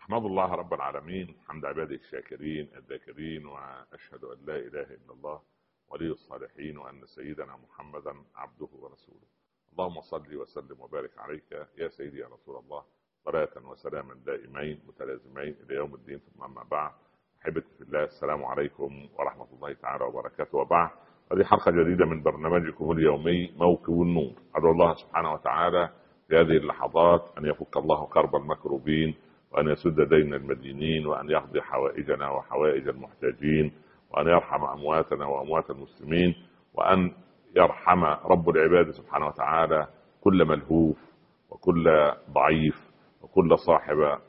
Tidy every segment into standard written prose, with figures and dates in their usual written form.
أحمد الله رب العالمين حمد عباده الشاكرين الذاكرين، وأشهد أن لا إله إلا الله ولي الصالحين، وأن سيدنا محمدا عبده ورسوله. اللهم صل وسلم وبارك عليك يا سيدي يا رسول الله، صلاة وسلاما دائمين متلازمين إلى يوم الدين. ثم أما بعد، أحبتي في الله، السلام عليكم ورحمة الله تعالى وبركاته. وبعد، هذه حلقة جديدة من برنامجكم اليومي موكب النور. أدعو الله سبحانه وتعالى في هذه اللحظات أن يفك الله كرب المكروبين، وأن يسد دين المدينين، وأن يقضي حوائجنا وحوائج المحتاجين، وأن يرحم أمواتنا وأموات المسلمين، وأن يرحم رب العباد سبحانه وتعالى كل ملهوف وكل ضعيف وكل صاحب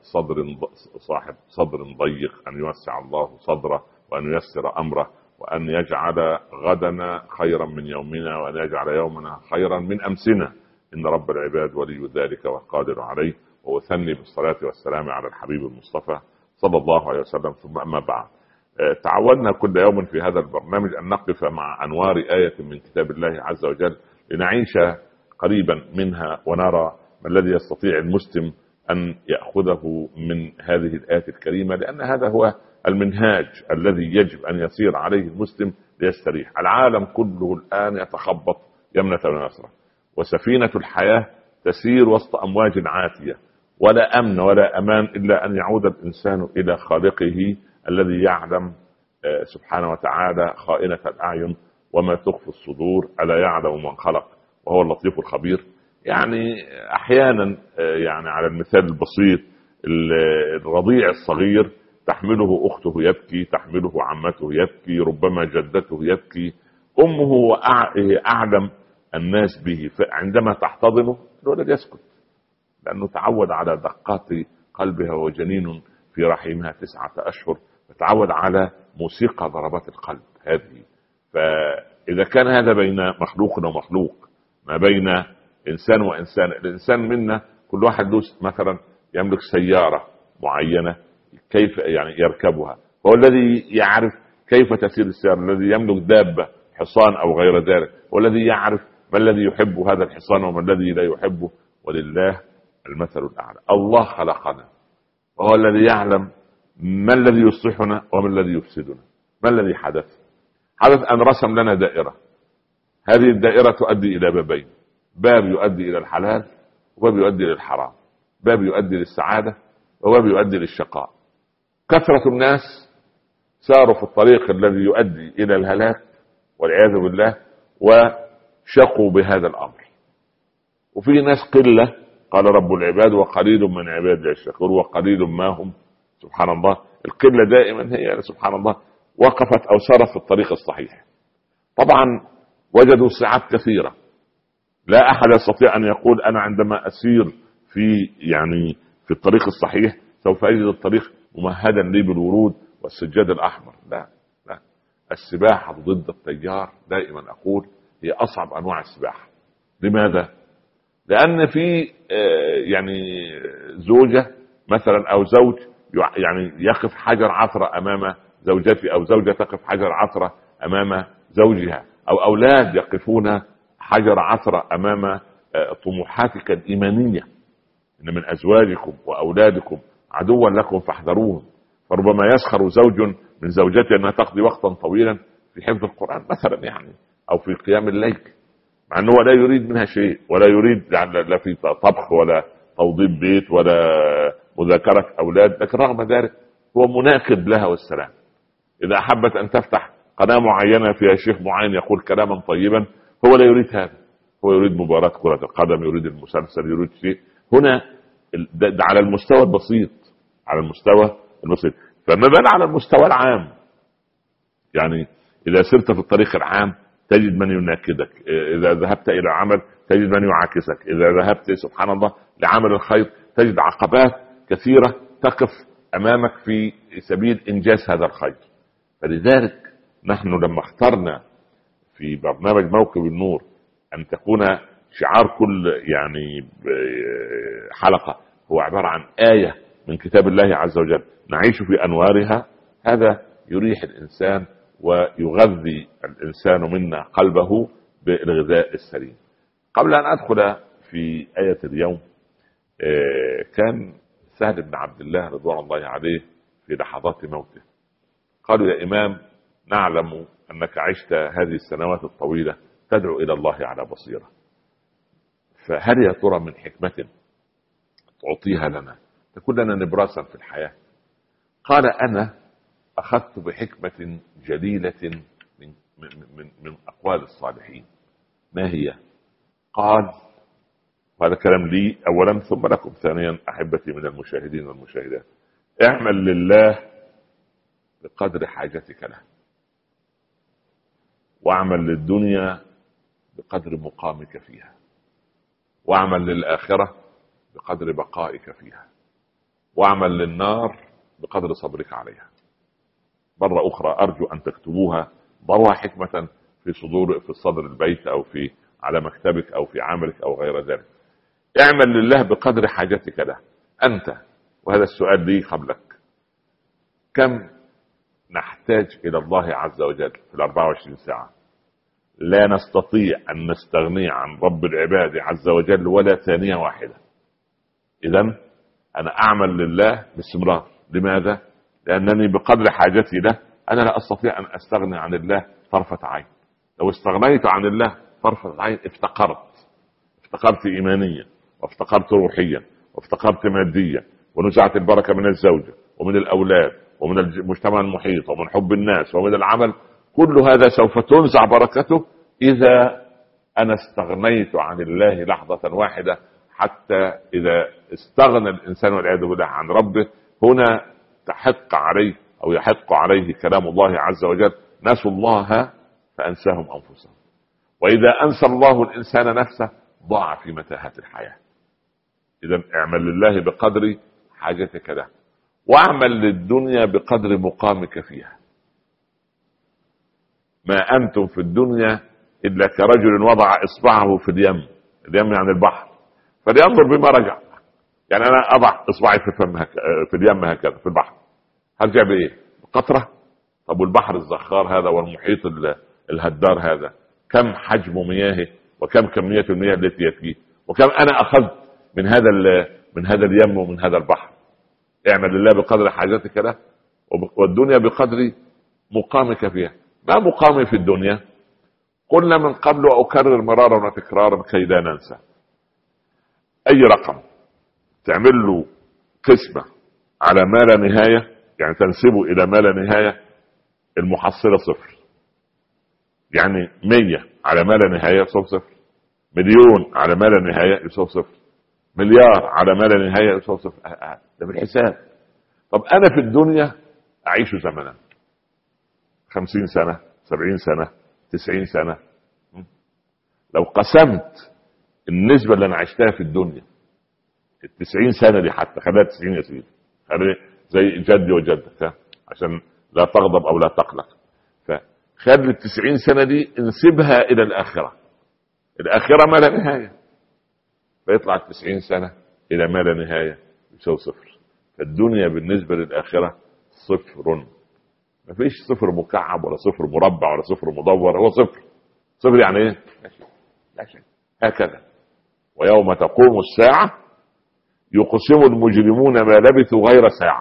صدر ضيق، أن يوسع الله صدره وأن ييسر أمره، وأن يجعل غدنا خيرا من يومنا، وأن يجعل يومنا خيرا من أمسنا، إن رب العباد ولي ذلك والقادر عليه. وأثني بالصلاة والسلام على الحبيب المصطفى صلى الله عليه وسلم. ثم أما بعد، تعودنا كل يوم في هذا البرنامج أن نقف مع أنوار آية من كتاب الله عز وجل لنعيش قريبا منها، ونرى ما الذي يستطيع المسلم أن يأخذه من هذه الآية الكريمة، لأن هذا هو المنهاج الذي يجب أن يسير عليه المسلم ليستريح. العالم كله الآن يتخبط يمنة ويسرى، وسفينة الحياة تسير وسط أمواج عاتية، ولا أمن ولا أمان إلا أن يعود الإنسان إلى خالقه الذي يعلم سبحانه وتعالى خائنة الأعين وما تخفي الصدور. ألا يعلم من خلق وهو اللطيف الخبير. يعني أحيانا يعني على المثال البسيط، الرضيع الصغير تحمله أخته يبكي، تحمله عمته يبكي، ربما جدته يبكي، أمه أعلم الناس به، فعندما تحتضنه الولد يسكت، لأنه تعود على دقات قلبها، وجنين في رحمها 9 أشهر، فتعود على موسيقى ضربات القلب هذه. فإذا كان هذا بين مخلوق ومخلوق، ما بين إنسان وإنسان، الإنسان منا كل واحد له مثلا يملك سيارة معينة، كيف يعني يركبها، هو الذي يعرف كيف تسير السيارة. الذي يملك دابة، حصان أو غير ذلك، والذي يعرف ما الذي يحب هذا الحصان وما الذي لا يحبه. ولله المثل الأعلى. الله خلقنا، وهو الذي يعلم ما الذي يصلحنا وما الذي يفسدنا. ما الذي حدث أن رسم لنا دائرة. هذه الدائرة تؤدي إلى بابين: باب يؤدي إلى الحلال، وباب يؤدي للحرام، باب يؤدي للسعادة، وباب يؤدي للشقاء. كثرة الناس ساروا في الطريق الذي يؤدي إلى الهلاك والعياذ بالله، وشقوا بهذا الأمر. وفي ناس قلة، قال رب العباد وقليل من عبادي الشكور، وقليل ما هم. سبحان الله، القلة دائما هي سبحان الله وقفت أو سارت في الطريق الصحيح. طبعا وجدوا ساعات كثيرة، لا أحد يستطيع أن يقول أنا عندما أسير في الطريق الصحيح سوف أجد الطريق ممهدا لي بالورود والسجاد الأحمر. لا، السباحة ضد التيار دائما أقول هي أصعب أنواع السباحة. لماذا؟ لأن في زوجة مثلا أو زوج يقف حجر عثرة أمام زوجته، أو زوجة تقف حجر عثرة أمام زوجها، أو أولاد يقفون حجر عثرة أمام طموحاتك الإيمانية. إن من أزواجكم وأولادكم عدوا لكم فاحذروهم. فربما يسخر زوج من زوجته أنها تقضي وقتا طويلا في حفظ القرآن مثلا، أو في قيام الليل، مع أنه لا يريد منها شيء، ولا يريد لا في طبخ ولا توضيب بيت ولا مذاكرة أولاد، لكن رغم ذلك هو مناكب لها والسلام. إذا أحبت أن تفتح قناة معينة فيها شيخ معين يقول كلاما طيبا، هو لا يريد هذا، هو يريد مباراة كرة القدم، يريد المسلسل، يريد شيء. هنا ده على المستوى البسيط، على المستوى البسيط. فما بال على المستوى العام. إذا سرت في الطريق العام تجد من يناكدك، إذا ذهبت إلى العمل تجد من يعاكسك، إذا ذهبت سبحان الله لعمل الخير تجد عقبات كثيرة تقف أمامك في سبيل إنجاز هذا الخير. فلذلك نحن لما اخترنا في برنامج موكب النور أن تكون شعار كل حلقة هو عبارة عن آية من كتاب الله عز وجل نعيش في أنوارها، هذا يريح الإنسان ويغذي الإنسان منا قلبه بالغذاء السليم. قبل أن أدخل في آية اليوم، كان سهل بن عبد الله رضوان الله عليه في لحظات موته. قالوا يا إمام نعلم أنك عشت هذه السنوات الطويلة تدعو إلى الله على بصيرة، فهل يا ترى من حكمة تعطيها لنا تكون لنا نبراسا في الحياة؟ قال أنا أخذت بحكمة جليلة من أقوال الصالحين. ما هي؟ قال، وهذا كلام لي أولا ثم لكم ثانيا أحبتي من المشاهدين والمشاهدات: اعمل لله بقدر حاجتك له، واعمل للدنيا بقدر مقامك فيها، واعمل للآخرة بقدر بقائك فيها، واعمل للنار بقدر صبرك عليها. مرة أخرى أرجو أن تكتبوها، ضعوها حكمة في صدر البيت أو على مكتبك أو في عملك أو غير ذلك. اعمل لله بقدر حاجتك له. أنت، وهذا السؤال لي قبلك، كم نحتاج إلى الله عز وجل في 24 ساعة؟ لا نستطيع أن نستغني عن رب العباد عز وجل ولا ثانية واحدة. إذن أنا أعمل لله باستمرار. لماذا؟ لأنني بقدر حاجتي له أنا لا أستطيع أن أستغني عن الله طرفة عين. لو استغنيت عن الله طرفة عين افتقرت إيمانيا، وافتقرت روحيا، وافتقرت ماديا، ونزعت البركة من الزوجة ومن الأولاد ومن المجتمع المحيط ومن حب الناس ومن العمل. كل هذا سوف تنزع بركته إذا أنا استغنيت عن الله لحظة واحدة. حتى إذا استغنى الإنسان والعياذ بالله عن ربه، هنا تحق عليه أو يحق عليه كلام الله عز وجل: نسوا الله فأنساهم أنفسهم. وإذا أنسى الله الإنسان نفسه ضاع في متاهات الحياة. إذا اعمل لله بقدر حاجتك له، واعمل للدنيا بقدر مقامك فيها. ما أنتم في الدنيا إلا كرجل وضع إصبعه في اليم يعني البحر، فلينظر بما رجع. يعني أنا أضع إصبعي في اليم هكذا في البحر، هرجع بإيه؟ بقطرة؟ طب والبحر الزخار هذا والمحيط الهدار هذا كم حجم مياهه وكم كمية المياه التي يأتيه، وكم أنا أخذت من هذا اليم ومن هذا البحر. اعمل لله بقدر حاجتك له، والدنيا بقدر مقامك فيها. ما مقامي في الدنيا؟ قلنا من قبل وأكرر مرارا وتكرارا كي لا ننسى: أي رقم تعمل له قسمة على ما لا نهاية، يعني تنسبه إلى ما لا نهاية، المحصلة صفر. يعني 100 على ما لا نهاية يساوي صفر، مليون على ما لا نهاية يساوي صفر، مليار على ما لا نهاية يساوي صفر. ده بالحساب. طب أنا في الدنيا أعيش زمنا 50 سنة 70 سنة 90 سنة. لو قسمت النسبة اللي أنا عشتها في الدنيا، 90 سنة دي حتى خليها 90 يا سيدي، خليها زي جدي وجدك عشان لا تغضب أو لا تقلق. فخلي 90 سنة دي انسبها إلى الآخرة. الآخرة ما لا نهاية، فيطلع 90 سنة إلى ما لا نهاية يساوي صفر. فالدنيا بالنسبة للآخرة صفر. ما فيش صفر مكعب ولا صفر مربع ولا صفر مدور، هو صفر. صفر يعني ايه؟ لا شيء. هكذا ويوم تقوم الساعة يقسم المجرمون ما لبثوا غير ساعة.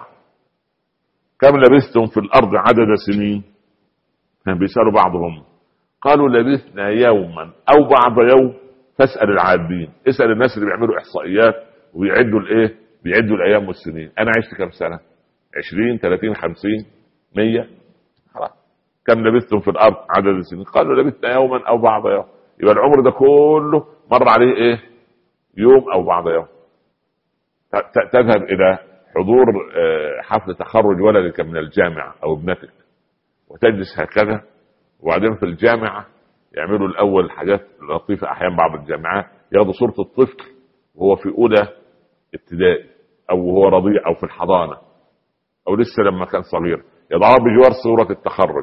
كم لبثتم في الأرض عدد سنين؟ بيسألوا بعضهم، قالوا لبثنا يوما أو بعض يوم فاسأل العادين. اسأل الناس اللي بيعملوا إحصائيات وبيعدوا بيعدوا الأيام والسنين. أنا عشت كم سنة؟ 20 30 50 100؟ خلاص. كم لبثتم في الأرض عدد السنين؟ قالوا لبثنا يوما أو بعض يوم. يبقى العمر ده كله مر عليه إيه؟ يوم أو بعض يوم. تذهب إلى حضور حفل تخرج ولدك من الجامعة أو ابنتك، وتجلس هكذا، وبعدين في الجامعة يعملوا الأول حاجات لطيفة. أحيانا بعض الجامعات ياخدوا صورة الطفل وهو في أولى ابتدائي أو وهو رضيع أو في الحضانة أو لسه لما كان صغير، يضعها بجوار صورة التخرج.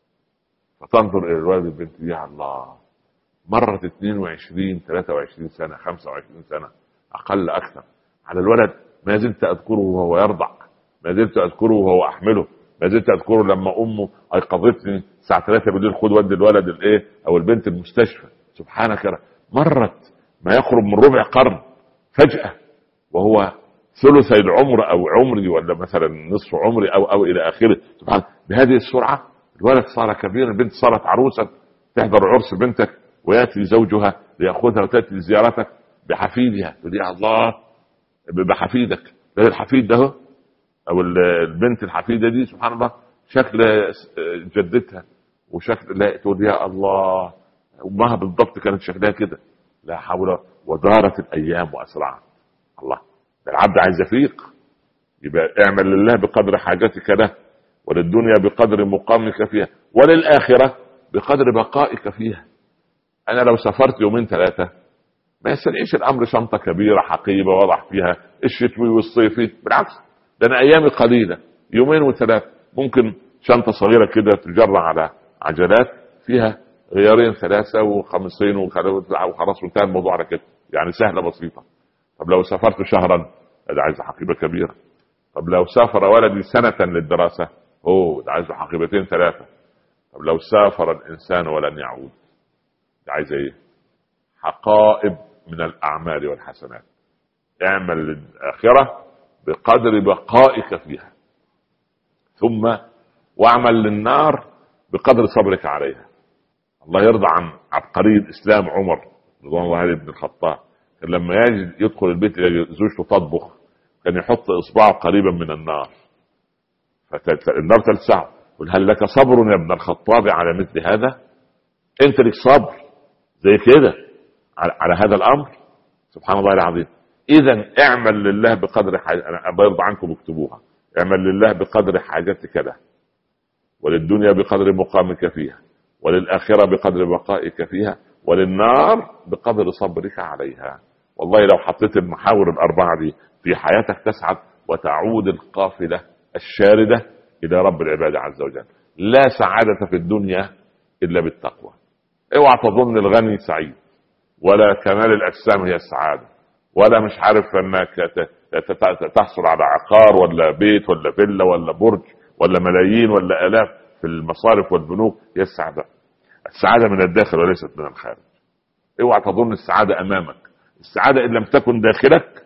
فتنظر إلى الولد البنت، يا الله، مرت 22 23 سنة 25 سنة أقل أكثر على الولد. ما زلت أذكره وهو يرضع، ما زلت أذكره وهو أحمله، ما زلت أذكره لما أمه أيقظتني الساعة 3 بالليل: خد ودي الولد الإيه أو البنت المستشفى. سبحانك، مرت ما يقرب من ربع قرن فجأة وهو ثلثي العمر او عمري، ولا مثلا نصف عمري او الى اخره. سبحان، بهذه السرعه الولد صار كبيرا، البنت صارت عروسا، تحضر عرس بنتك وياتي زوجها ليأخذها وتاتي زيارتك بحفيدها، تقول يا الله بحفيدك. ده الحفيد ده او البنت الحفيده دي سبحان الله شكل جدتها وشكل، لا تقول يا الله امها بالضبط كانت شكلها كده. لا حول. ودارت الايام واسرعت. الله، العبد عايز يفيق، يبقى اعمل لله بقدر حاجتك له، وللدنيا بقدر مقامك فيها، وللآخرة بقدر بقائك فيها. أنا لو سافرت يومين ثلاثة ما يستدعيش الأمر شنطة كبيرة حقيبة وضع فيها الشتوي والصيفي، بالعكس ده أنا أيامي قليلة، يومين وثلاثة، ممكن شنطة صغيرة كده تجرى على عجلات فيها غيارين ثلاثة وخمسين وخلاص وانتهى الموضوع على كده، يعني سهلة بسيطة. طب لو سافرت شهرا ده عايز حقيبة كبيرة. طب لو سافر ولدي سنة للدراسة ده عايز حقيبتين ثلاثة. طب لو سافر الإنسان ولن يعود ده عايز ايه؟ حقائب من الأعمال والحسنات. اعمل للآخرة بقدر بقائك فيها، ثم واعمل للنار بقدر صبرك عليها. الله يرضى عن عبقري الإسلام عمر رضوان الله عليه بن الخطاب، كان لما يدخل البيت زوجته تطبخ كان يحط إصبعه قريبا من النار، فالنار تلسعه، قل هل لك صبر يا ابن الخطاب على مثل هذا؟ انت لك صبر زي كده على هذا الأمر؟ سبحان الله العظيم. إذا اعمل لله بقدر أنا برضى عنكم اكتبوها، اعمل لله بقدر حاجتك له، وللدنيا بقدر مقامك فيها، وللآخرة بقدر بقائك فيها، وللنار بقدر صبرك عليها. والله لو حطيت المحاور الأربعة دي في حياتك تسعد وتعود القافلة الشاردة إلى رب العباد عز وجل. لا سعادة في الدنيا إلا بالتقوى. اوعى تظن الغني سعيد، ولا كمال الأجسام هي السعادة، ولا مش عارف أنك تحصل على عقار ولا بيت ولا فيلا ولا برج ولا ملايين ولا آلاف في المصارف والبنوك هي السعادة. السعادة من الداخل وليست من الخارج. اوعى تظن السعادة أمامك. السعادة إن لم تكن داخلك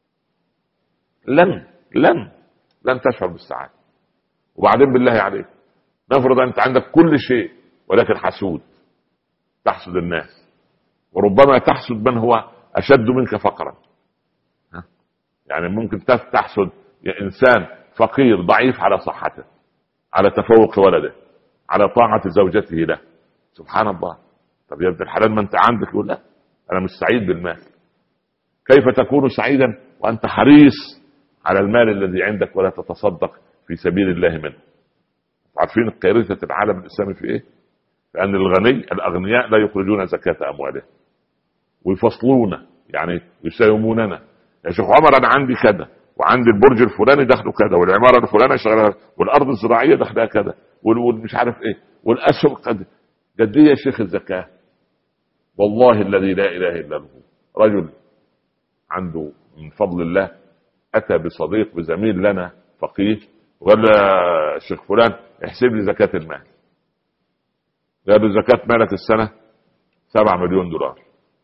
لن تشعر بالسعادة. وبعدين بالله عليك، نفرض أنت عندك كل شيء ولكن حسود، تحسد الناس، وربما تحسد من هو أشد منك فقرا. يعني ممكن تحسد إنسان فقير ضعيف على صحته، على تفوق ولده، على طاعة زوجته له. سبحان الله. طب يا ابن الحلال ما أنت عندك، يقول لا أنا مش سعيد بالمال. كيف تكون سعيدا وأنت حريص على المال الذي عندك ولا تتصدق في سبيل الله منه؟ عارفين كارثة العالم الإسلامي في إيه؟ لأن الأغنياء لا يخرجون زكاة أموالهم، ويفصلون يعني يساوموننا. يا شيخ عمر أنا عندي كذا، وعندي البرج الفلاني دخله كذا، والعمارة الفلانية شغالة، والأرض الزراعية دخلها كذا، والمش عارف إيه، والأسهم قد إيه يا شيخ الزكاة؟ والله الذي لا إله إلا هو، رجل عنده من فضل الله أتى بصديق بزميل لنا فقيه وقال له يا شيخ فلان احسب لي زكاة المال. قال له زكاة مالك السنة 7 مليون دولار.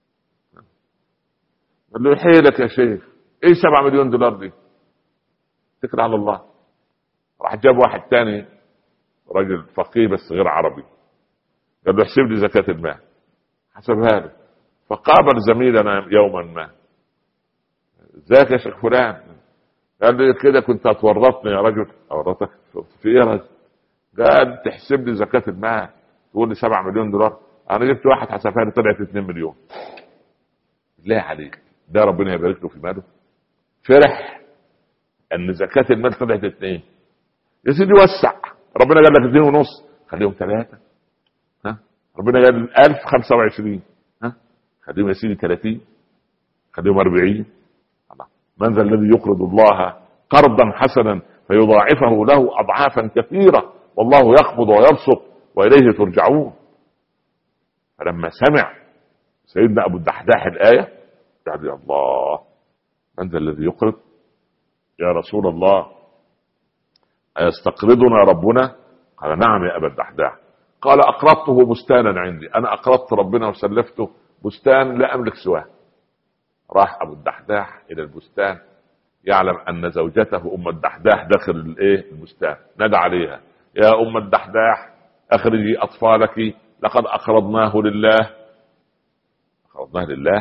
قال له حيلك يا شيخ، ايه 7 مليون دولار دي؟ اتكل على الله. راح جاب واحد تاني رجل فقيه بس غير عربي، قال له احسب لي زكاة المال، حسبها له. فقابل زميلنا يوما ما، ازيك يا شيخ فلان؟ قال لي كده كنت هتورطني يا رجل. اورطك في ايه يا رجل؟ قال تحسب لي زكاة المال تقول لي 7 مليون دولار، انا جبت واحد حسبها لي طلعت 2 مليون. لا عليك، ده ربنا يبارك له في ماله، فرح ان زكاة المال طلعت 2. يا سيدي وسع، ربنا قال لك 2.5 خليهم 3. ربنا قال 1025 خليهم يا سيدي 30، خليهم 40. من ذا الذي يقرض الله قرضا حسنا فيضاعفه له أضعافا كثيرة والله يقبض ويبسط وإليه ترجعون. فلما سمع سيدنا أبو الدحداح الآية قال يا الله، من ذا الذي يقرض يا رسول الله، أيستقرضنا ربنا؟ قال نعم يا أبا الدحداح. قال أقرضته بستانا عندي، أنا أقرضت ربنا وسلفته بستان لا أملك سواه. راح أبو الدحداح إلى البستان يعلم ان زوجته ام الدحداح داخل البستان، نادى عليها: يا ام الدحداح اخرجي اطفالك، لقد اقرضناه لله. اقرضناه لله؟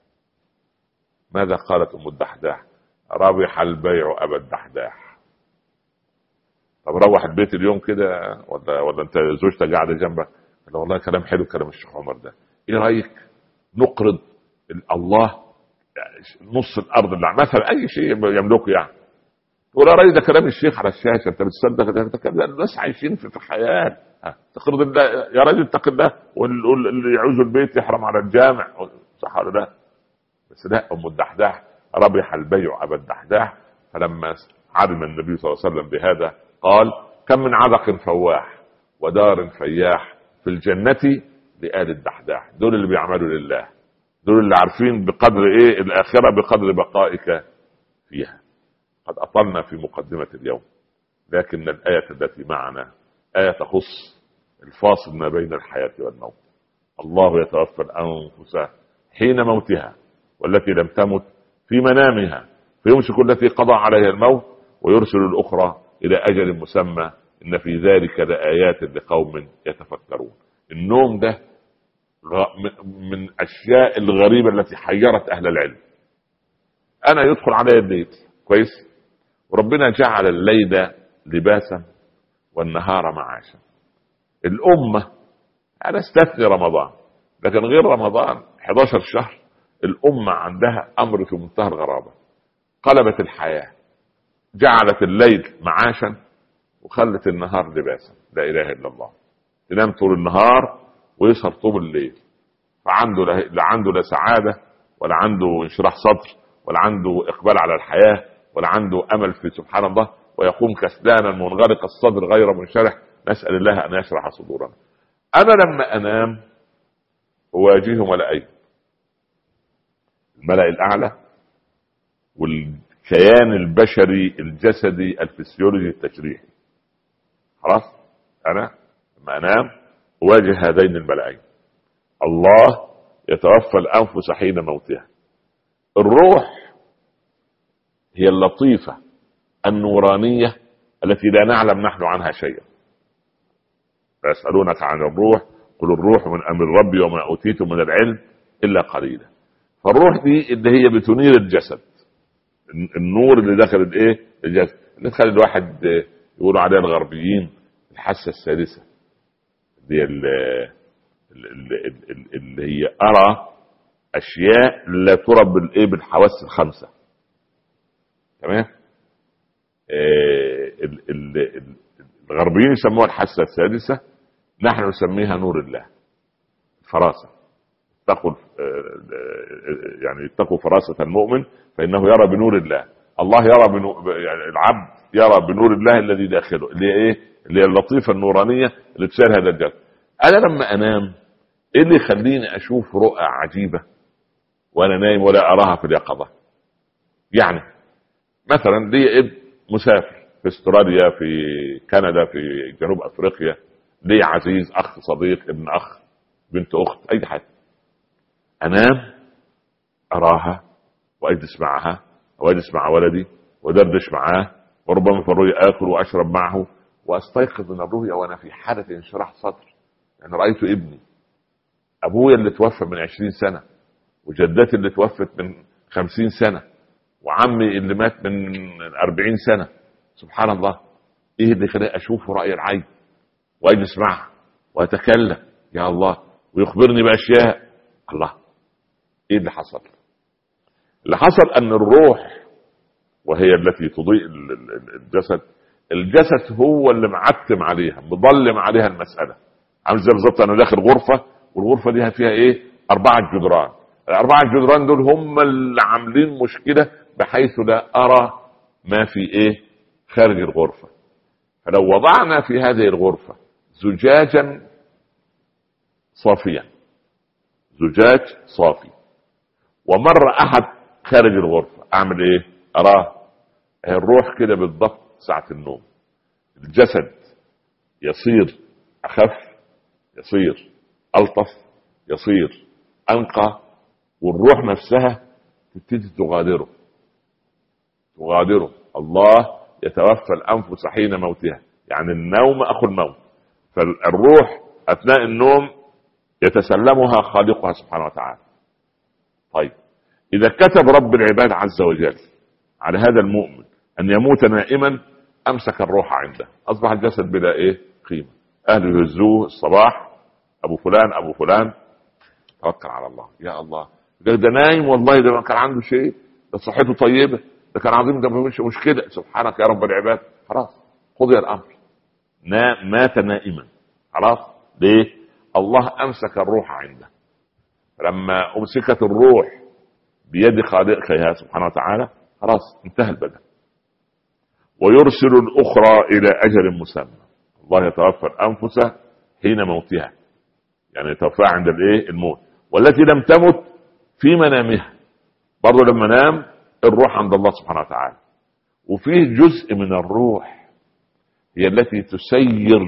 ماذا قالت ام الدحداح؟ ربح البيع ابا الدحداح. طب روح البيت اليوم كده، ولا انت زوجتك قاعده جنبك؟ قال والله كلام حلو كلام الشيخ عمر ده، ايه رايك نقرض الله نص الارض اللي مثلا اي شيء يملكه يعني؟ تقول يا راجل ده كلام الشيخ على الشاشه، انت بتصدق؟ ده كلام الناس عايشين في خيال. تقرض الله يا راجل، اتق الله، واللي يعوز البيت يحرم على الجامع، صح ولا لا؟ بس لا، ام الدحداح ربح البيع ابا الدحداح. فلما علم النبي صلى الله عليه وسلم بهذا قال: كم من عبق فواح ودار فياح في الجنة لآل الدحداح. دول اللي بيعملوا لله، دول اللي عارفين بقدر الآخرة بقدر بقائك فيها. قد أطلنا في مقدمة اليوم، لكن الآية التي معنا آية تخص الفاصل ما بين الحياة والموت. الله يتوفى الأنفس حين موتها والتي لم تمت في منامها، فيمسك التي قضى عليها الموت ويرسل الأخرى إلى أجل مسمى، إن في ذلك لآيات لقوم يتفكرون. النوم ده من أشياء الغريبة التي حيرت أهل العلم. أنا يدخل علي الليل كويس، وربنا جعل الليل لباسا والنهار معاشا. الأمة، أنا استثني رمضان، لكن غير رمضان 11 شهر الأمة عندها أمر في منتهى الغرابة. قلبت الحياة، جعلت الليل معاشا وخلت النهار لباسا. لا إله إلا الله. تنام طول النهار ويسهر طول الليل، فعنده لا عنده لا سعادة، ولا عنده انشراح صدر، ولا عنده إقبال على الحياة، ولا عنده أمل في سبحان الله، ويقوم كسلانا منغلق الصدر غير منشرح. نسأل الله أن يشرح صدورنا. أنا لما أنام أواجه ملائين، الملأ الأعلى والكيان البشري الجسدي الفسيولوجي التشريحي. خلاص، أنا لما أنام أواجه هذين الملائين. الله يتوفى الأنفس حين موتها. الروح هي اللطيفة النورانية التي لا نعلم نحن عنها شيئا. فيسألونك عن الروح قل الروح من أمر ربي وما أوتيتم من العلم إلا قليلا. فالروح دي اللي هي بتنير الجسد، النور اللي داخل الجسد، اللي تخلي الواحد يقولوا عليها الغربيين الحاسة السادسة، اللي هي أرى أشياء لا ترى بالحواس الخمسة. تمام. الغربيين يسموها الحاسة السادسة، نحن نسميها نور الله، فراسة. يعني اتقوا فراسة المؤمن فإنه يرى بنور الله. الله يرى يعني العبد يرى بنور الله الذي داخله، اللي هي اللطيفة النورانية اللي تسير هذا الجسد. أنا لما أنام إيه اللي يخليني أشوف رؤى عجيبة وأنا نايم ولا أراها في اليقظة؟ يعني مثلا لي ابن مسافر في استراليا، في كندا، في جنوب أفريقيا، لي عزيز، أخ، صديق، ابن أخ، بنت أخت، أي حاجة. أنام أراها وأجلس معها وأجلس مع ولدي ودردش معاه، وربما في الرؤيا آكل وأشرب معه، وأستيقظ من الرؤيا وأنا في حالة انشراح صدر. يعني رأيت ابني، أبويا اللي توفى من 20 سنة، وجدتي اللي توفت من 50 سنة، وعمي اللي مات من 40 سنة. سبحان الله، إيه اللي خلاني أشوف رأي العين وأجلس معه وأتكلم يا الله ويخبرني بأشياء؟ الله، إيه اللي حصل؟ اللي حصل أن الروح وهي التي تضيء الجسد هو اللي معتم عليها، مظلم عليها المسألة. عامل زي بالظبط أنا داخل غرفة، والغرفة دي فيها 4 جدران. ال4 جدران دول هم اللي عاملين مشكلة بحيث لا أرى ما في خارج الغرفة. فلو وضعنا في هذه الغرفة زجاجا صافيا، زجاج صافي، ومر أحد خارج الغرفة، أعمل أراه. الروح كده بالضبط ساعة النوم الجسد يصير أخف، يصير ألطف، يصير أنقى، والروح نفسها تبتدي تغادره. تغادره. الله يتوفى الأنفس حين موتها، يعني النوم أخو الموت، فالروح أثناء النوم يتسلمها خالقها سبحانه وتعالى. طيب إذا كتب رب العباد عز وجل على هذا المؤمن أن يموت نائما، أمسك الروح عنده، أصبح الجسد بلا قيمة. أهله يهزوه الصباح، أبو فلان أبو فلان، توكل على الله. يا الله، ده نايم والله، ده ما كان عنده شيء، ده صحته طيبة، ده كان عظيم، ده مش مشكلة. سبحانك يا رب العباد، خلاص قضي الأمر، مات نائما، خلاص. ليه؟ الله أمسك الروح عنده. لما أمسكت الروح بيد خالقها سبحانه وتعالى، خلاص انتهى البدن. ويرسل الأخرى إلى أجل مسمى. الله يتوفى الأنفس حين موتها، يعني يتوفى عند الموت، والتي لم تمت في منامها. برضو لما نام الروح عند الله سبحانه وتعالى، وفيه جزء من الروح هي التي تسير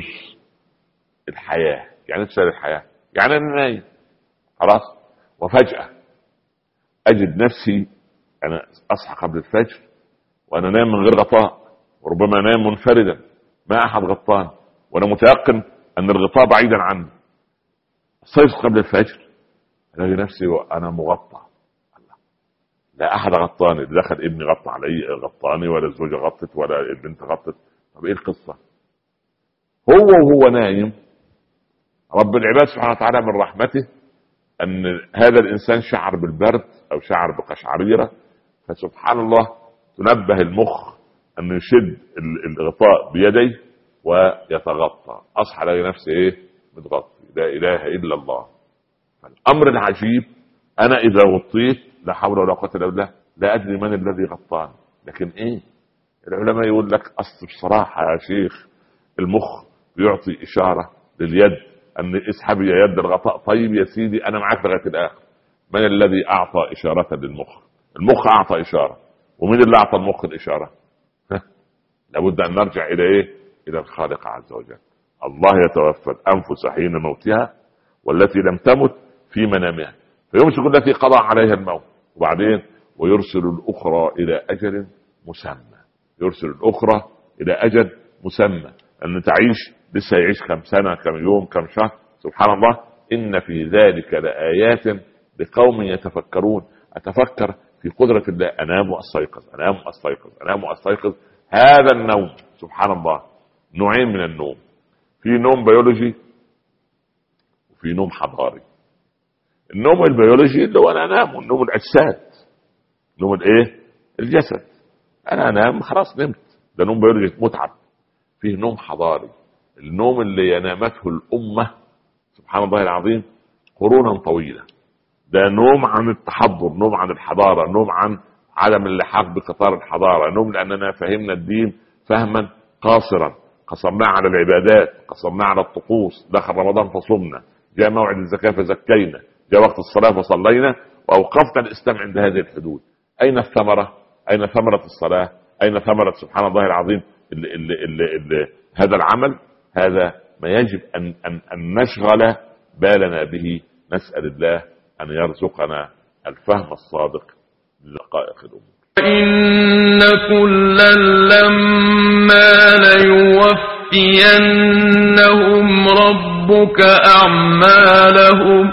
الحياة. يعني تسير الحياة، يعني أنا نايم خلاص، وفجأة أجد نفسي أنا أصحى قبل الفجر وأنا نايم من غير غطاء، وربما نايم منفردا ما أحد غطان، وأنا متيقن أن الغطاء بعيدا عني. صيف قبل الفجر ألاقي نفسي وأنا مغطى، لا أحد غطاني، دخل ابني غطى علي غطاني، ولا الزوجة غطت، ولا البنت غطت. طب إيه القصة؟ هو وهو نايم رب العباد سبحانه وتعالى من رحمته أن هذا الإنسان شعر بالبرد أو شعر بقشعريرة، فسبحان الله تنبه المخ أن يشد الغطاء بيديه ويتغطى. أصحى على نفسي متغطي. لا إله إلا الله. الأمر العجيب، أنا إذا غطيت لا حول ولا قوة إلا بالله لا أدري من الذي غطاني، لكن العلماء يقول لك أصل بصراحة يا شيخ المخ يعطي إشارة لليد أن اسحبي يا يد الغطاء. طيب يا سيدي أنا معك لغاية الآخر. من الذي أعطى إشارة للمخ؟ المخ أعطى إشارة، ومن اللي أعطى المخ الإشارة؟ لابد أن نرجع إلى إلى الخالق عز وجل. الله يتوفى الأنفس حين موتها والتي لم تمت في منامها، فيمسك التي قضى عليها الموت، وبعدين ويرسل الأخرى إلى أجل مسمى. يرسل الأخرى إلى أجل مسمى، أن تعيش لسه يعيش كم سنة، كم يوم، كم شهر. سبحان الله، إن في ذلك لآيات لقوم يتفكرون. أتفكر في قدرة الله. أنام وأستيقظ، أنام وأستيقظ، أنام وأستيقظ. هذا النوم سبحان الله نوعين من النوم، في نوم بيولوجي وفي نوم حضاري. النوم البيولوجي اللي هو أنا أنام، والنوم الأجساد، نوم الجسد، أنا أنام خلاص نمت، ده نوم بيولوجي متعب. فيه نوم حضاري، النوم اللي ينامته الأمة سبحان الله العظيم قرونا طويلة. ده نوم عن التحضر، نوم عن الحضارة، نوم عن عدم اللحاق بقطار الحضارة، نوم لأننا فهمنا الدين فهما قاصرا، قصرناه على العبادات، قصرناه على الطقوس. دخل رمضان فصمنا، جاء موعد الزكاة فزكينا، جاء وقت الصلاة فصلينا، وأوقفنا الإسلام عند هذه الحدود. أين الثمرة؟ أين ثمرة الصلاة؟ أين ثمرة سبحان الله العظيم اللي هذا العمل؟ هذا ما يجب أن نشغل بالنا به. نسأل الله أن يرزقنا الفهم الصادق لدقائق الأمور. إن كلا لما ليوفينهم ربك أعمالهم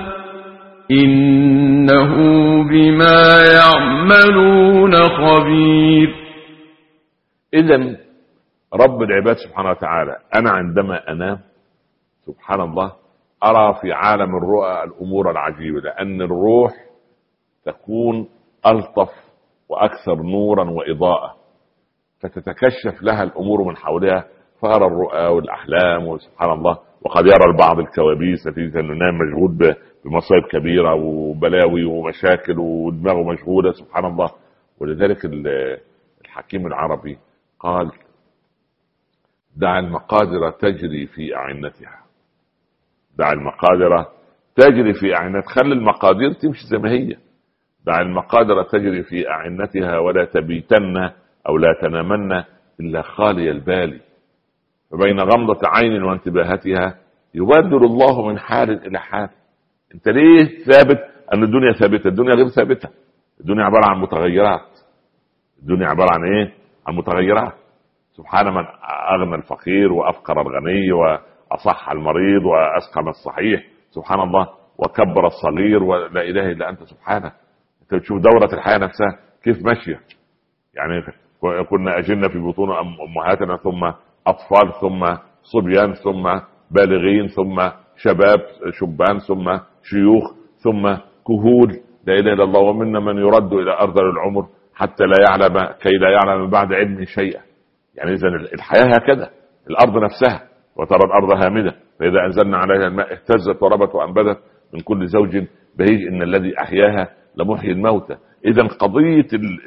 إنه بما يعملون خبير. إذن رب العباد سبحانه وتعالى أنا عندما أنام سبحان الله أرى في عالم الرؤى الأمور العجيبة، لأن الروح تكون ألطف وأكثر نورا وإضاءة، فتتكشف لها الأمور من حولها، فأرى الرؤى والأحلام وسبحان الله. وقد يرى البعض الكوابيس نتيجة أنه نام مشغول بمصائب كبيرة وبلاوي ومشاكل ودماغه مشغولة سبحان الله. ولذلك الحكيم العربي قال دع المقادر تجري في أعنتها. دع المقادر تجري في أعنتها، خلي المقادير تمشي زي ما هي. دع المقادر تجري في أعنتها ولا تبيتن أو لا تنامن إلا خالي البال، فبين غمضة عين وانتباهتها يبدل الله من حال إلى حال. انت ليه ثابت أن الدنيا ثابتة؟ الدنيا غير ثابتة، الدنيا عبارة عن متغيرات، الدنيا عبارة عن ايه؟ عن متغيرات. سبحان من اغنى الفقير وافقر الغني واصح المريض واسقم الصحيح، سبحان الله، وكبر الصغير، ولا اله الا انت سبحانه. انت بتشوف دورة الحياة نفسها كيف ماشية. يعني كنا اجلنا في بطون امهاتنا، ثم اطفال، ثم صبيان، ثم بالغين، ثم شبان، ثم شيوخ، ثم كهول، لا اله الا الله. ومنا من يرد الى ارذل العمر حتى لا يعلم كي لا يعلم من بعد علم شيئا. يعني اذا الحياه هكذا. الارض نفسها، وترى الارض هامده فاذا انزلنا عليها الماء اهتزت وربت وانبتت من كل زوج بهيج ان الذي احياها لمحيي الموتى. اذا قضيه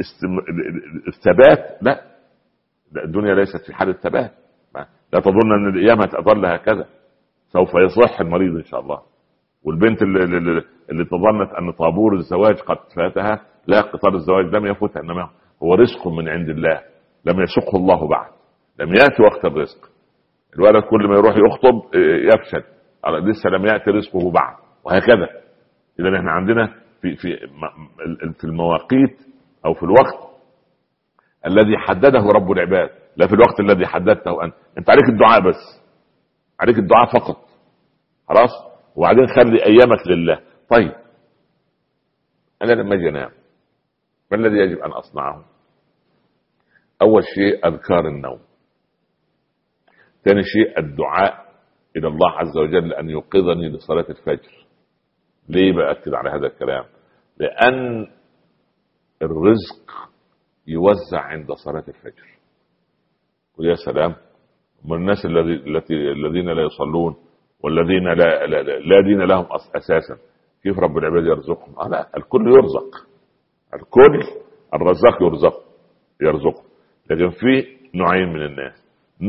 الثبات لا، الدنيا ليست في حال الثبات. لا تظن ان الايام هتظل هكذا، سوف يصح المريض ان شاء الله. والبنت اللي تظنت ان طابور الزواج قد فاتها، لا، قطار الزواج لم يفوتها، انما هو رزق من عند الله لم يشقه الله بعد، لم ياتي وقت الرزق. الولد كل ما يروح يخطب يفشل، لسه لم ياتي رزقه بعد، وهكذا. اذا احنا عندنا في المواقيت او في الوقت الذي حدده رب العباد، لا في الوقت الذي حددته انت عليك الدعاء بس، عليك الدعاء فقط، خلاص. وبعدين خلي ايامك لله. طيب انا لما اجي انام ما الذي يجب ان اصنعه؟ اول شيء اذكار النوم. ثاني شيء الدعاء الى الله عز وجل ان يوقظني لصلاة الفجر. ليه باكد على هذا الكلام؟ لان الرزق يوزع عند صلاة الفجر. ويا سلام من الناس الذين لا يصلون والذين لا دين لهم اساسا، كيف رب العباد يرزقهم؟ لا، الكل يرزق، الكل الرزاق يرزقه. لكن في نوعين من الناس.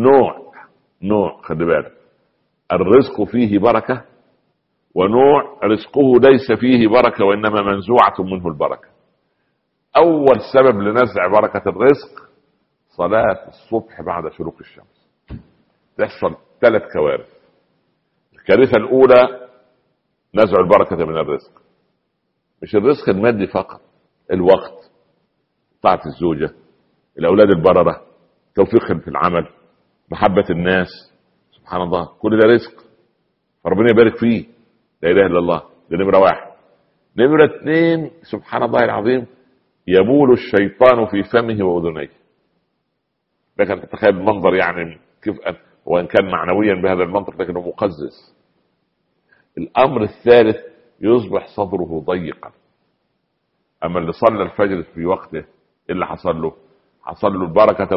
نوع خلي بالك، الرزق فيه بركة، ونوع رزقه ليس فيه بركة وإنما منزوعة منه البركة. أول سبب لنزع بركة الرزق صلاة الصبح بعد شروق الشمس. تحصل 3 كوارث. الكارثة الأولى نزع البركة من الرزق. مش الرزق المادي فقط، الوقت، طاعة الزوجة، الأولاد البررة، توفيقهم في العمل، محبة الناس، سبحان الله، كل ده رزق فربنا يبارك فيه، لا إله إلا الله. ده نمرة 1. نمرة 2 سبحان الله العظيم، يبول الشيطان في فمه وأذنيه. لكن تتخيل المنظر يعني كيف، وإن كان معنويا بهذا المنطق لكنه مقزز. الأمر الثالث يصبح صدره ضيقا. أما اللي صلى الفجر في وقته اللي حصل له بركة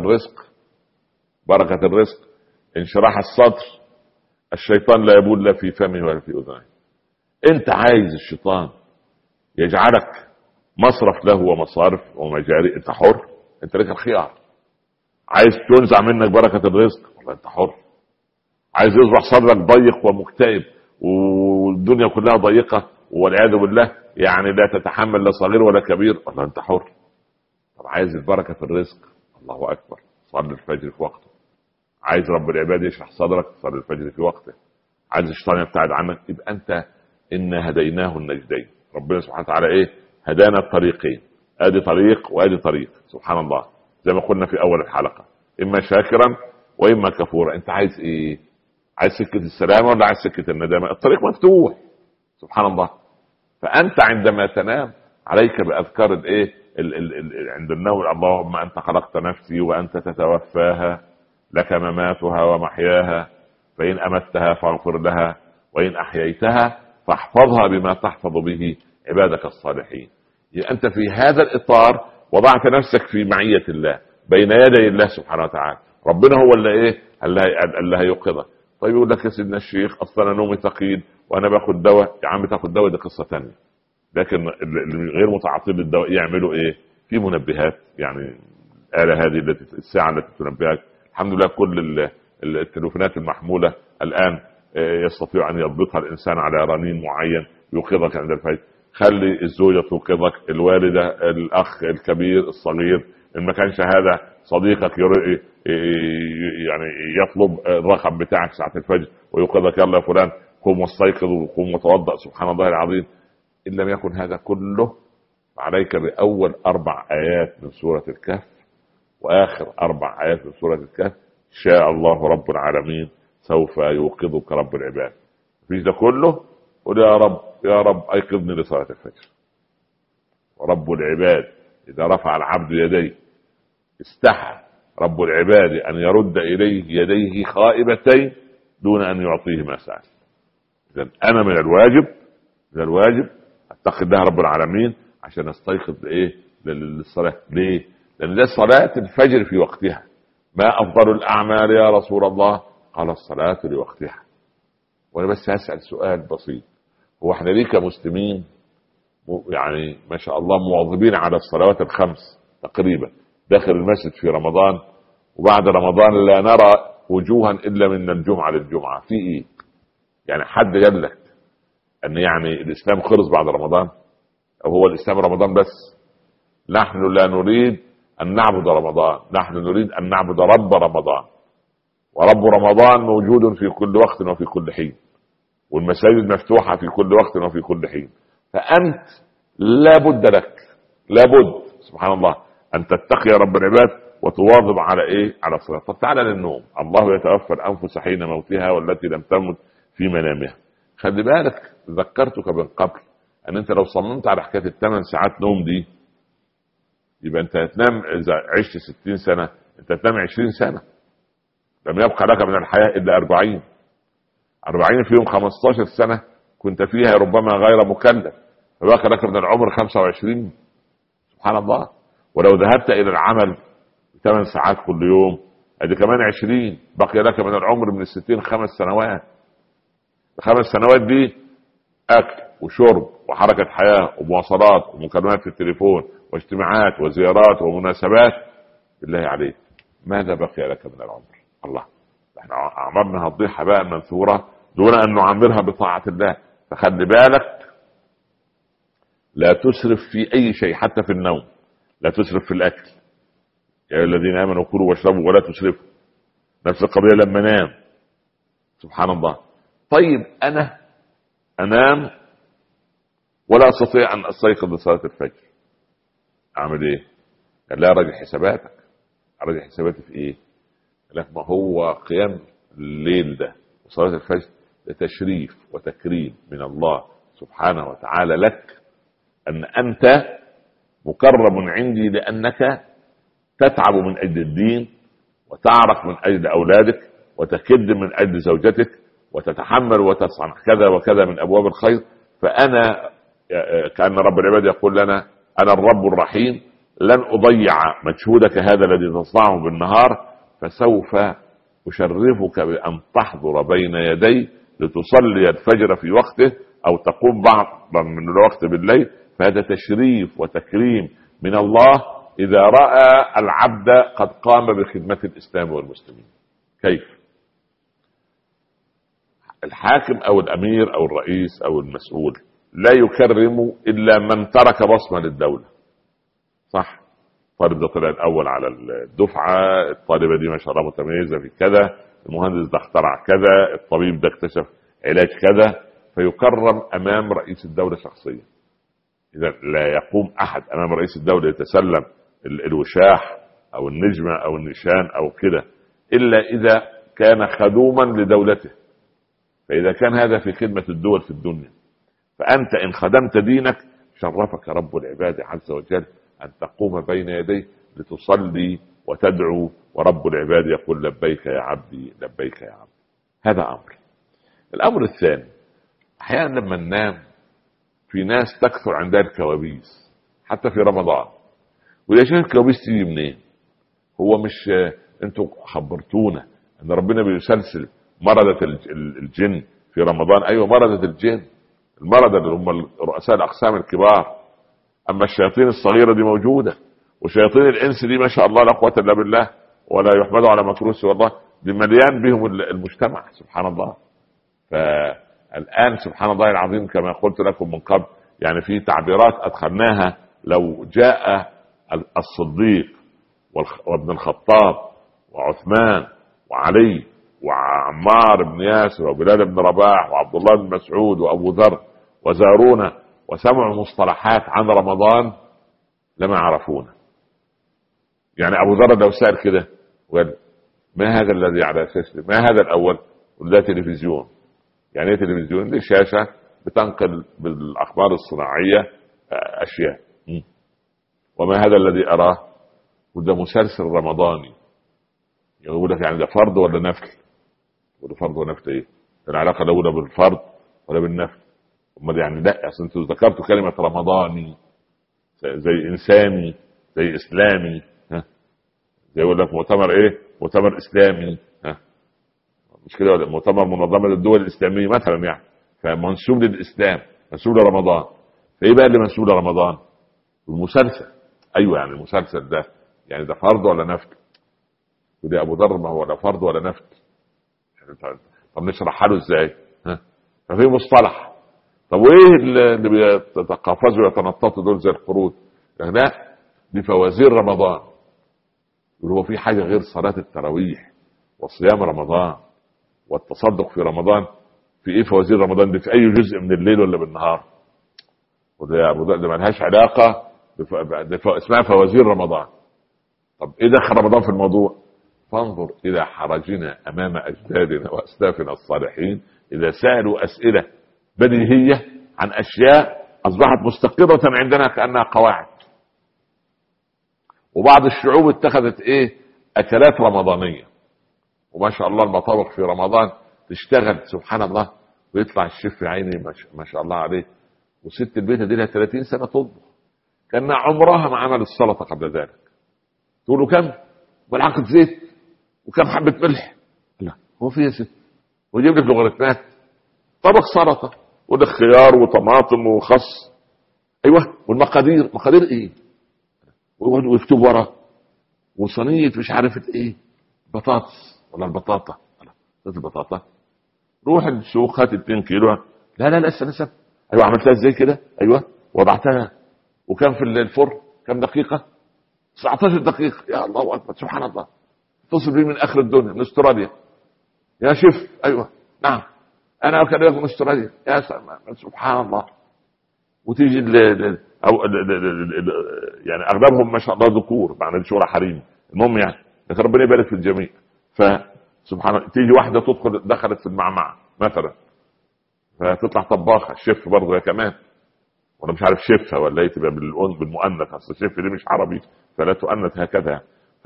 الرزق، انشراح الصدر. الشيطان لا يبول لا في فمه ولا في أذنيه. انت عايز الشيطان يجعلك مصرف له ومصارف ومجاري، انت حر، انت لك الخيار. عايز تنزع منك بركة الرزق، والله انت حر. عايز يصبح صدرك ضيق ومكتئب والدنيا كلها ضيقة والعياذ بالله، يعني لا تتحمل لا صغير ولا كبير، والله انت حر. طب عايز البركة في الرزق، الله أكبر، صلي الفجر في وقته. عايز رب العباد يشرح صدرك، صلي الفجر في وقته. عايز الشيطان يبتعد عنك، يبقى انت إنا هديناه النجدين. ربنا سبحانه وتعالى ايه؟ هدانا الطريقين، ادي طريق وادي طريق، سبحان الله. زي ما قلنا في اول الحلقة، اما شاكرا واما كفورا. انت عايز ايه؟ عايز سكة السلامة ولا عايز سكة الندامة؟ الطريق مفتوح، سبحان الله. فانت عندما تنام عليك باذكار الايه عند النوم. اللهم انت خلقت نفسي وانت تتوفاها، لك مماتها ومحياها، فان امتها فاغفر لها، وان احييتها فاحفظها بما تحفظ به عبادك الصالحين. يعني انت في هذا الاطار وضعت نفسك في معية الله بين يدي الله سبحانه وتعالى. ربنا هو اللي ايه اللي هيوقظك. طيب يقول لك يا سيدنا الشيخ اصلا انا نومي ثقيل وانا باخد دواء. يا عم تاخد دواء دي قصة تانية، لكن غير متعاطين للدواء يعملوا ايه؟ في منبهات، يعني الآلة هذه الساعة التي تنبهك. الحمد لله كل التليفونات المحمولة الآن يستطيع أن يضبطها الإنسان على رنين معين يوقظك عند الفجر. خلي الزوجة توقظك، الوالدة، الأخ الكبير الصغير، إن ما كانش هذا صديقك يعني يطلب الرقم بتاعك ساعة الفجر ويوقظك، يلا يا فلان قم واستيقظ وقم وتوضأ، سبحان الله العظيم. إن لم يكن هذا كله عليك بأول 4 آيات من سورة الكهف واخر 4 ايات من سوره الكهف شاء الله رب العالمين سوف يوقظك رب العباد. في ده كله قل يا رب يا رب ايقظني لصلاه الفجر. ورب العباد اذا رفع العبد يديه استحى رب العباد ان يرد اليه يديه خائبتين دون ان يعطيه ما سأل. اذا انا من الواجب اتقي الله رب العالمين عشان استيقظ للصلاه. ليه؟ لان ده صلاه الفجر في وقتها. ما افضل الاعمال يا رسول الله؟ قال الصلاه لوقتها. وانا بس هسال سؤال بسيط، هو احنا ليه كمسلمين يعني ما شاء الله مواظبين على الصلوات الخمس تقريبا داخل المسجد في رمضان، وبعد رمضان لا نرى وجوها الا من الجمعه للجمعه؟ في ايه؟ يعني حد قال لك ان يعني الاسلام خلص بعد رمضان؟ او هو الاسلام رمضان بس؟ نحن لا نريد ان نعبد رمضان، نحن نريد ان نعبد رب رمضان. ورب رمضان موجود في كل وقت وفي كل حين، والمساجد مفتوحه في كل وقت وفي كل حين. فانت لابد سبحان الله ان تتقي رب العباد وتواظب على على الصلاه. طب تعالى للنوم. الله يتوفى الانفس حين موتها والتي لم تمت في منامها. خلي بالك ذكرتك من قبل ان انت لو صممت على حكايه ال8 ساعات نوم دي يبقى انت هتنام. اذا عشت 60 سنه انت هتنام 20 سنه. لم يبقى لك من الحياه الا 40 فيهم 15 سنه كنت فيها ربما غير مكلف، فبقى لك من العمر 25. سبحان الله. ولو ذهبت الى العمل 8 ساعات كل يوم ادي كمان 20، بقي لك من العمر من 60 5 سنوات. ال5 سنوات دي اكل وشرب وحركه حياه ومواصلات ومكالمات في التليفون واجتماعات وزيارات ومناسبات. بالله عليك ماذا بقي لك من العمر؟ الله، احنا اعمارنا هتضيع هباء منثورا دون ان نعمرها بطاعه الله. فخلي بالك لا تسرف في اي شيء، حتى في النوم لا تسرف في الاكل. يا أيها الذين امنوا كلوا واشربوا ولا تسرفوا. نفس القضيه لما نام. سبحان الله. طيب انا انام ولا استطيع ان استيقظ لصلاه الفجر، اعمل ايه؟ قال لا، راجع حساباتك. راجع حساباتي في ايه؟ قال لك ما هو قيام الليل ده وصلاه الفجر ده تشريف وتكريم من الله سبحانه وتعالى لك، ان انت مكرم عندي لانك تتعب من اجل الدين وتعرق من اجل اولادك وتكد من اجل زوجتك وتتحمل وتصنع كذا وكذا من ابواب الخير. فانا كأن رب العباد يقول لنا انا الرب الرحيم لن اضيع مجهودك هذا الذي تصنعه بالنهار، فسوف اشرفك بان تحضر بين يدي لتصلي الفجر في وقته او تقوم بعضا من الوقت بالليل. فهذا تشريف وتكريم من الله اذا راى العبد قد قام بخدمه الاسلام والمسلمين. كيف؟ الحاكم او الامير او الرئيس او المسؤول لا يكرم الا من ترك بصمه للدوله. صح؟ الطالب ده طلع الاول على الدفعه، الطالبه دي ما شاء الله متميزه في كذا، المهندس ده اخترع كذا، الطبيب ده اكتشف علاج كذا، فيكرم امام رئيس الدوله شخصيا. اذا لا يقوم احد امام رئيس الدوله يتسلم الوشاح او النجمه او النشان او كده الا اذا كان خدوما لدولته. فاذا كان هذا في خدمه الدول في الدنيا، فانت ان خدمت دينك شرفك رب العباد عز وجل ان تقوم بين يديه لتصلي وتدعو، ورب العباد يقول لبيك يا عبدي لبيك يا عبدي. هذا امر. الامر الثاني، احيانا لما ننام في ناس تكثر عندها الكوابيس حتى في رمضان. ويا شيخ الكوابيس تيجي منين؟ هو مش انتوا خبرتونا ان ربنا بيسلسل مرضة الجن في رمضان؟ ايوه مرضة الجن، المرضى اللي هم رؤساء الاقسام الكبار. اما الشياطين الصغيره دي موجوده، وشياطين الانس دي ما شاء الله لا قوه الا بالله ولا يحمد على مكروه سوى الله، دي مليان بهم المجتمع. سبحان الله. فالان سبحان الله العظيم كما قلت لكم من قبل، يعني في تعبيرات ادخلناها لو جاء الصديق وابن الخطاب وعثمان وعلي وعمار بن ياسر وبلال بن رباح وعبد الله بن مسعود وابو ذر وزارونا وسمعوا مصطلحات عن رمضان لما عرفونا. يعني ابو ذر لو سأل كده وقال ما هذا الذي على شاشة، ما هذا الاول؟ وده تلفزيون. يعني ايه تلفزيون؟ دي شاشة بتنقل بالاخبار الصناعية اشياء. وما هذا الذي اراه؟ وده مسلسل رمضاني. يقول لك يعني ده فرض ولا نفل؟ وده فرض ونفل ايه؟ العلاقة الاولى بالفرض ولا بالنفل؟ امال يعني لا، اصل انتوا ذكرتوا كلمة رمضاني زي انساني زي اسلامي. ها، زي يقول لك مؤتمر ايه؟ مؤتمر اسلامي. ها، مش كده؟ ولا مؤتمر منظمة الدول الاسلامية مثلا، يعني فمنسوب للاسلام، منسوب لرمضان. فايه بقى اللي منسوب لرمضان؟ المسلسل. ايوه، يعني المسلسل ده يعني ده فرض ولا نفل؟ ودي ابو ذر ما هو لا فرض ولا نفل. طب نشرحها له ازاي؟ ها، ففي مصطلح. طب وايه اللي بيتقافزوا ويتنططوا دول زي القرود؟ لا، دي فوازير رمضان. يقول هو في حاجه غير صلاه التراويح وصيام رمضان والتصدق في رمضان؟ في ايه فوازير رمضان دي؟ في اي جزء من الليل ولا بالنهار؟ وده يا ابو ذر ده مالهاش علاقه اسمها فوازير رمضان. طب ايه دخل رمضان في الموضوع؟ فانظر الى حرجنا امام اجدادنا واسلافنا الصالحين اذا سالوا اسئله بديهيه عن اشياء اصبحت مستقره عندنا كانها قواعد. وبعض الشعوب اتخذت ايه؟ اكلات رمضانيه، وما شاء الله المطابخ في رمضان تشتغل سبحان الله، ويطلع الشيف يا عيني ما شاء الله عليه، وست البيت دي لها 30 سنه تطبخ كان عمرها ما عمل السلطه قبل ذلك. تقول له كم؟ ملعقه زيت وكم حبه ملح؟ لا، هو في يا ست، ويجيب لك لوغاريتمات طبق سلطه وده خيار وطماطم وخس. ايوه، والمقادير مقادير ايه؟ ويكتب ورا وصينيه مش عارفه ايه، بطاطس ولا البطاطا؟ البطاطا روح السوق هات 2 كيلو. لا استنى. ايوه عملتها ازاي كده؟ ايوه وضعتها وكان في الفرن كم دقيقه؟ 19 دقيقه. يا الله اكبر سبحان الله. اتصل بي من اخر الدنيا من استراليا. يا شيف. ايوه نعم انا اكلمك من استراليا. يا سبحان الله. وتيجي يعني اغلبهم ما شاء الله ذكور، معنى شورى حريم. المهم يعني لكن ربنا يبارك في الجميع. فسبحان الله تيجي واحده دخلت في المعمعه مثلا فتطلع طباخه شيف برضه هي كمان، ولا مش عارف شيفها ولا ايه، تبقى بالمؤنث، اصل الشيف دي مش عربي فلا تؤنث هكذا.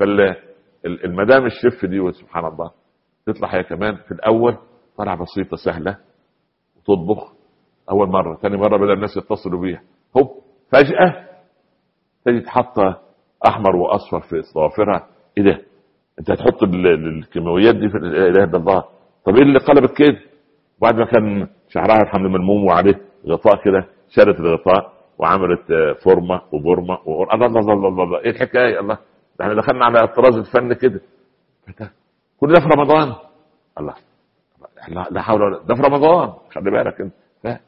فالمدام الشيف دي وسبحان الله تطلع هي كمان في الاول طلع بسيطه سهله وتطبخ اول مره، ثاني مره بدأ الناس يتصلوا بيها، هوب فجاه تجد حاطه احمر واصفر في ضوافرها. ايه ده؟ انت هتحط الكيماويات دي في لا اله الا الله؟ طب ايه اللي قلبت كده؟ بعد ما كان شعرها الحمد ملموم وعليه غطاء كده، شالت الغطاء وعملت فورمه وبورمه الله ايه الحكايه؟ الله ده احنا دخلنا على طراز الفن كده. كل ده في رمضان؟ الله لا حول ولا ده في رمضان. خلي بالك انت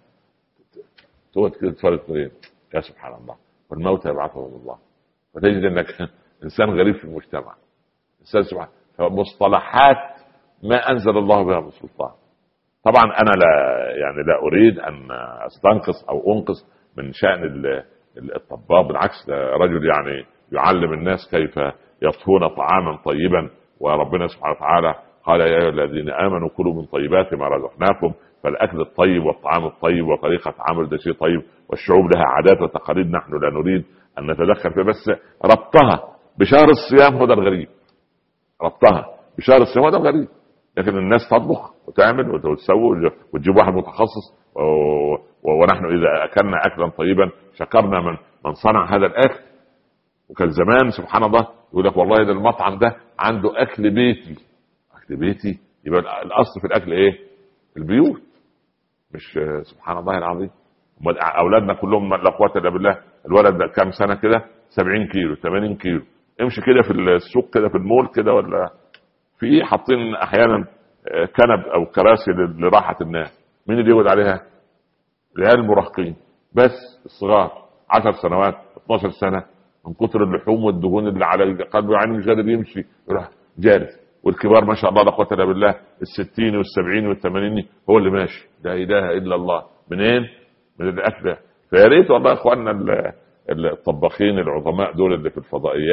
تقعد كده تفرق يا سبحان الله. والموت يبعثهم الله، فتجد انك انسان غريب في المجتمع، انسان سبحان. فمصطلحات ما انزل الله بها من سلطان. طبعا انا لا اريد ان استنقص او انقص من شأن الطباخ، بالعكس ده رجل يعني يعلم الناس كيف يطهون طعاما طيبا. وربنا سبحانه وتعالى قال يا ايها الذين امنوا كلوا من طيبات ما رزقناكم. فالاكل الطيب والطعام الطيب وطريقه عمل ده شيء طيب، والشعوب لها عادات وتقاليد نحن لا نريد ان نتدخل فيها، بس ربطها بشهر الصيام هو ده الغريب. ربطها بشهر الصيام هو ده الغريب. لكن الناس تطبخ وتعمل وتسوي وتجيب واحد متخصص ونحن اذا اكلنا اكلا طيبا شكرنا من صنع هذا الاكل. وكان زمان سبحان الله يقول لك والله ده المطعم ده عنده اكل بيتي. اكل بيتي يبقى الاصل في الاكل ايه؟ البيوت. مش سبحان الله العظيم. اولادنا كلهم لا قوه الا بالله. الولد ده كام سنه كده؟ 70 كيلو 80 كيلو. امشي كده في السوق كده في المول كده ولا في حاطين احيانا كنب او كراسي لراحه الناس. مين اللي يقعد عليها؟ العيال المراهقين بس الصغار 10 سنوات 12 سنه، من كتر اللحوم والدهون اللي على القلب يعني مش قادر يمشي يروح جالس. والكبار ما شاء الله لا قوه الا بالله 60 وال70 وال80 هو اللي ماشي. لا اله الا الله. منين؟ من الاكل. فيا ريت والله اخواننا الطباخين العظماء دول اللي في الفضائيات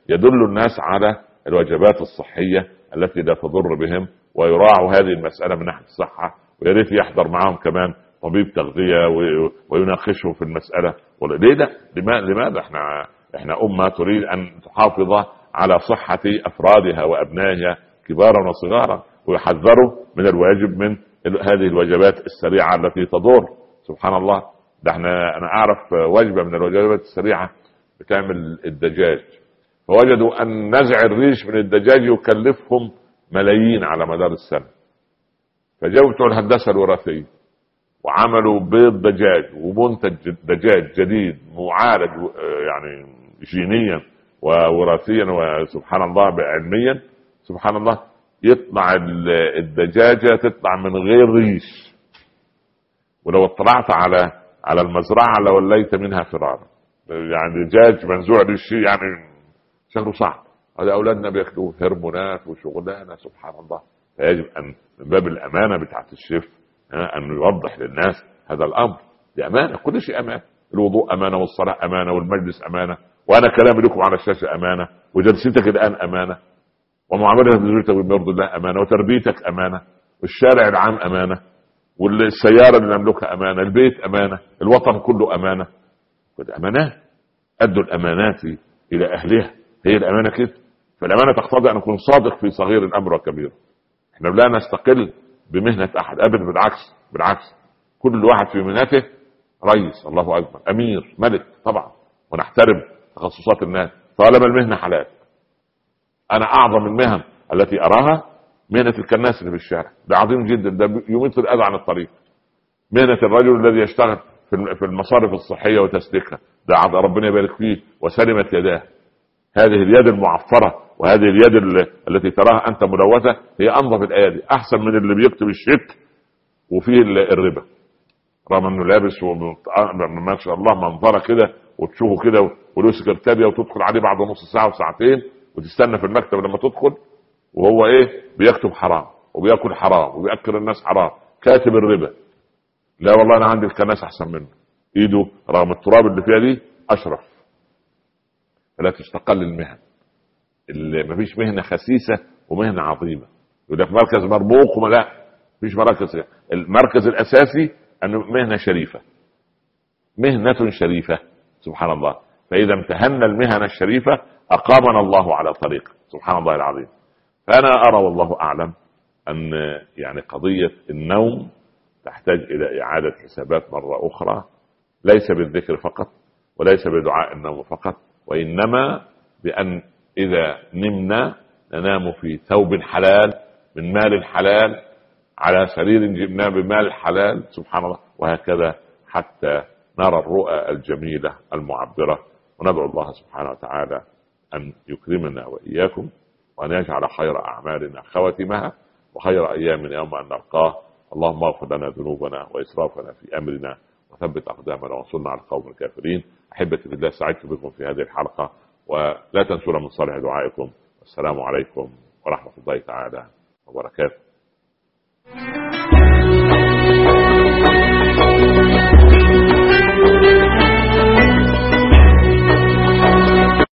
يدل الناس على الوجبات الصحية التي لا تضر بهم، ويراعوا هذه المسألة من ناحية الصحة. ويا ريت يحضر معهم كمان طبيب تغذية ويناقشه في المسألة. ليه ده؟ لماذا احنا أمة تريد أن تحافظ على صحة أفرادها وأبنائها كبارا وصغارا، ويحذروا من الواجب من هذه الوجبات السريعة التي تضر. سبحان الله، ده أنا أعرف وجبة من الوجبات السريعة بتعمل الدجاج، فوجدوا أن نزع الريش من الدجاج يكلفهم ملايين على مدار السنة، فجاءوا بتوع الهندسة الوراثية وعملوا بيض دجاج ومنتج دجاج جديد معالج يعني جينيا ووراثيا وسبحان الله علميا. سبحان الله، يطلع الدجاجة تطلع من غير ريش، ولو اطلعت على المزرعة لوليت منها فرارا. يعني دجاج منزوع ريش يعني شكله صعب. هذا أولادنا بياكلوه هرمونات وشغلانة. سبحان الله. فيجب أن من باب الأمانة بتاعت الشيف أن يوضح للناس هذا الأمر. دي أمانة، كل شيء أمانة. الوضوء أمانة، والصلاة أمانة، والمجلس أمانة، وأنا كلامي لكم على الشاشة أمانة، وجلستك الآن أمانة، ومعاملتك بزوجتك بما يرضي الله أمانة، وتربيتك أمانة، والشارع العام أمانة، والسيارة اللي نملكها أمانة، البيت أمانة، الوطن كله أمانة. كل أمانات. أدوا الأمانات إلى أهلها. هي الأمانة كده. فالأمانة تقتضي أن نكون صادق في صغير الأمر وكبير. احنا لا نستقل بمهنة أحد أبدا، بالعكس كل واحد في مهنته رئيس، الله أكبر، أمير، ملك طبعا، ونحترم تخصصات الناس طالما المهنة حلال. أنا أعظم المهن التي أراها مهنة الكناس اللي في الشارع، ده عظيم جدا، ده يميت الأذى عن الطريق. مهنة الرجل الذي يشتغل في المصارف الصحية وتسليكها، ده ربنا يبارك فيه وسلمت يداه. هذه اليد المعفرة وهذه اليد التي تراها أنت ملوثة هي أنظف الأيادي، أحسن من اللي بيكتب الشيك وفيه الربا، رغم أنه لابس ما شاء الله منظرة كده وتشوفه كده وله سكرتارية، وتدخل عليه بعد نص ساعة وساعتين وتستنى في المكتب لما تدخل وهو بيكتب حرام وبيأكل حرام وبيأكل الناس حرام، كاتب الربا. لا والله أنا عندي الكناس أحسن منه، إيده رغم التراب اللي فيها دي أشرف. فلا تستقل المهن. مفيش مهنة خسيسة ومهنة عظيمة. يقول لك مركز مرموق لا، مفيش مركز. المركز الأساسي أنه مهنة شريفة، مهنة شريفة. سبحان الله. فإذا امتهنا المهنة الشريفة أقامنا الله على طريق. سبحان الله العظيم. فأنا أرى والله أعلم أن يعني قضية النوم تحتاج إلى إعادة حسابات مرة أخرى، ليس بالذكر فقط وليس بدعاء النوم فقط، وإنما بأن إذا نمنا ننام في ثوب حلال من مال الحلال على سرير جبناه بمال الحلال. سبحان الله. وهكذا حتى نرى الرؤى الجميلة المعبرة. وندعو الله سبحانه وتعالى أن يكرمنا وإياكم، وأن يجعل خير أعمالنا خواتمها، وخير أيامنا يوم أن نلقاه. اللهم اغفر لنا ذنوبنا وإسرافنا في أمرنا، وثبت أقدامنا وانصرنا على القوم الكافرين. أحبتي بالله، سعدت بكم في هذه الحلقة، ولا تنسونا من صالح دعائكم. والسلام عليكم ورحمة الله تعالى وبركاته.